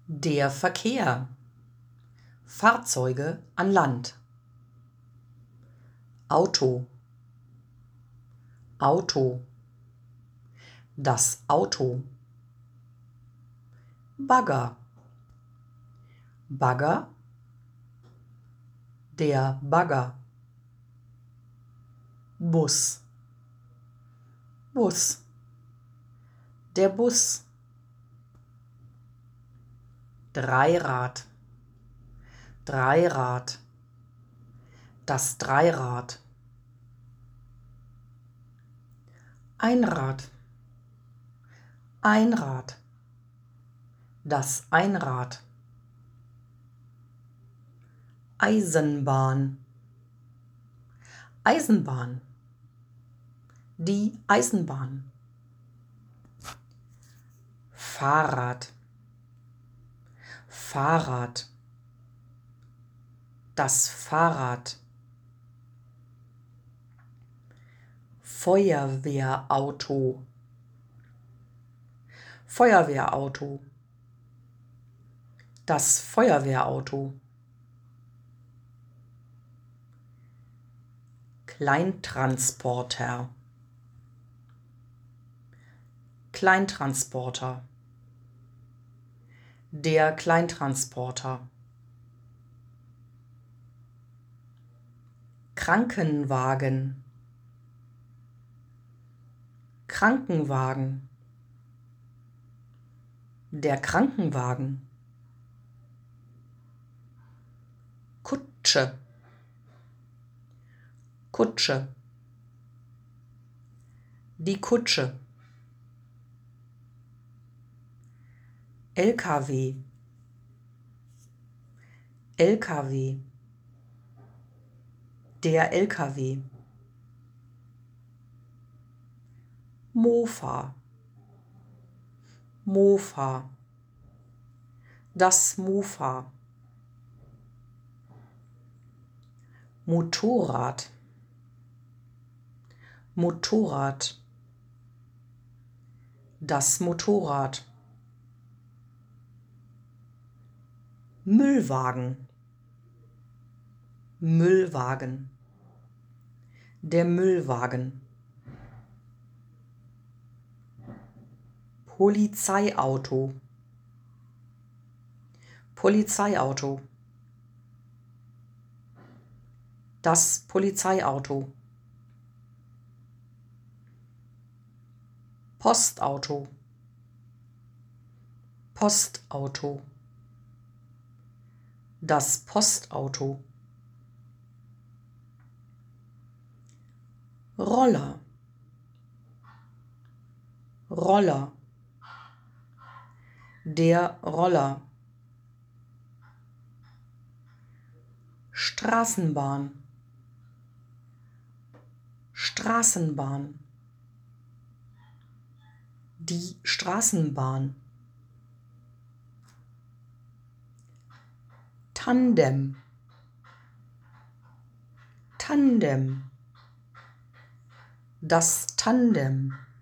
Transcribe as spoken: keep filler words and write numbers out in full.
Der Verkehr. Fahrzeuge an Land. Auto. Auto. Das Auto. Bagger. Bagger. Der Bagger. Bus. Bus. Der Bus. Dreirad. Dreirad. Das Dreirad. Einrad. Einrad. Das Einrad. Eisenbahn. Eisenbahn. Die Eisenbahn. Fahrrad. Fahrrad. Das Fahrrad. Feuerwehrauto. Feuerwehrauto. Das Feuerwehrauto. Kleintransporter. Kleintransporter. Der Kleintransporter. Krankenwagen. Krankenwagen. Der Krankenwagen. Kutsche. Kutsche. Die Kutsche. L K W. L K W. Der L K W. Mofa. Mofa. Das Mofa. Motorrad. Motorrad. Das Motorrad. Müllwagen. Müllwagen. Der Müllwagen. Polizeiauto. Polizeiauto. Das Polizeiauto. Postauto. Postauto. Das Postauto. Roller. Roller. Der Roller. Straßenbahn. Straßenbahn. Die Straßenbahn. Tandem. Tandem. Das Tandem.